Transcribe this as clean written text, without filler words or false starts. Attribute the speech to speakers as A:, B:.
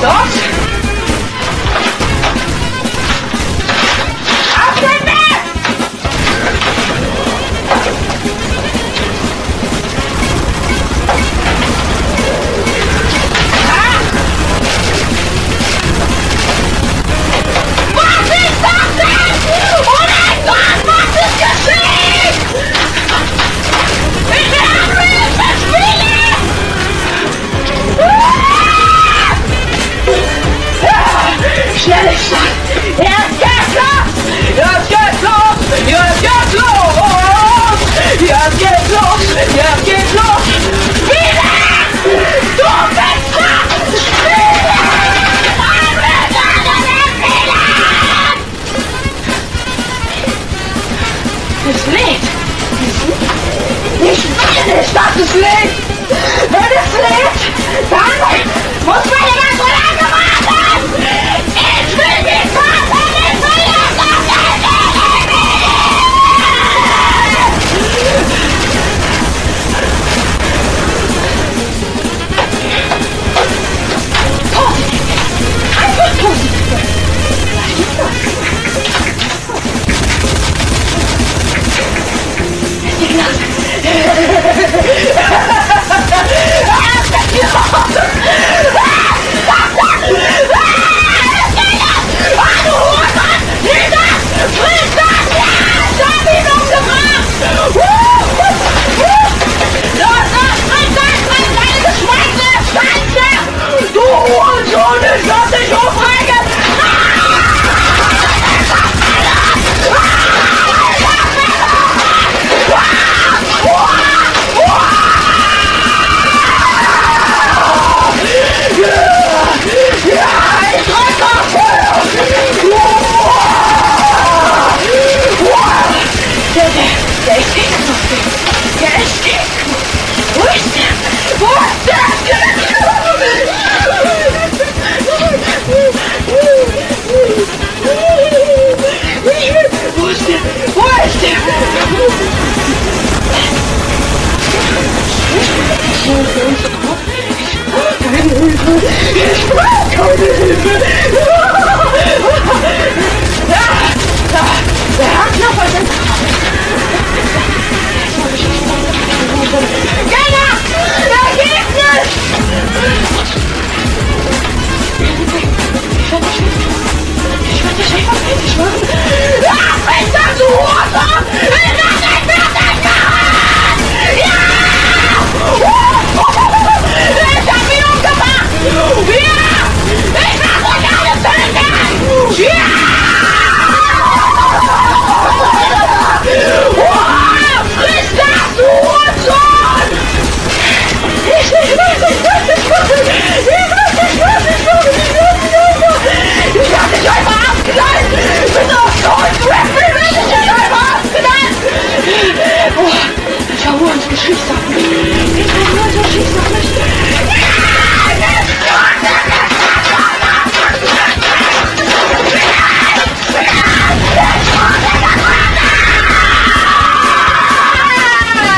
A: Los! Auf den Weg! Was ist das denn? Oh mein Gott, was ist geschehen? Ich werde Hilfe spielen! Schnellster! Jetzt geht's los! Jetzt geht's los! Jetzt geht's los! Jetzt geht's los! Jetzt geht's los! Spiele! Du bist dran! Spiele! Das Lied! Ich will nicht, dass es lebt! Wenn es lebt, dann muss man immer so lange warten! Ich will die Karte nicht verlieren! Positiv! Einfach positiv! Was ist das? Die Klasse! Geschwister!